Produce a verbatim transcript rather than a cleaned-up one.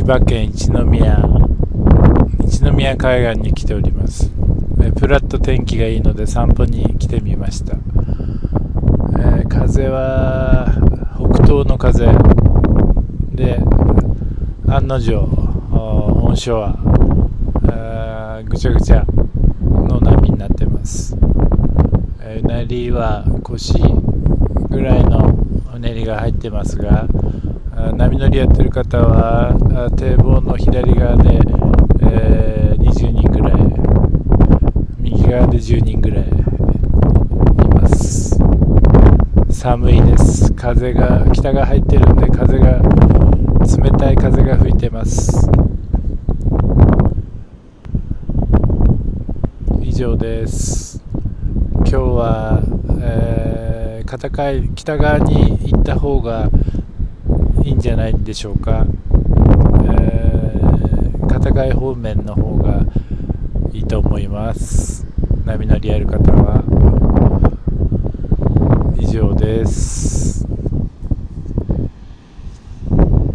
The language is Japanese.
葉県一宮一宮海岸に来ております。えプラッと天気がいいので散歩に来てみました。えー、風は北東の風で、案の定オンショアぐちゃぐちゃの波になってます。えー、うなりは腰ぐらいのうねりが入ってますが、波乗りやってる方は堤防の左側で、えー、にじゅうにんぐらい、右側でじゅうにんぐらいいます。寒いです。風が北が入ってるんで、風が冷たい風が吹いてます。以上です。今日は、えー、片貝北側に行った方がいいんじゃないんでしょうか。えー、片貝方面の方がいいと思います。波乗りやる方は。以上です。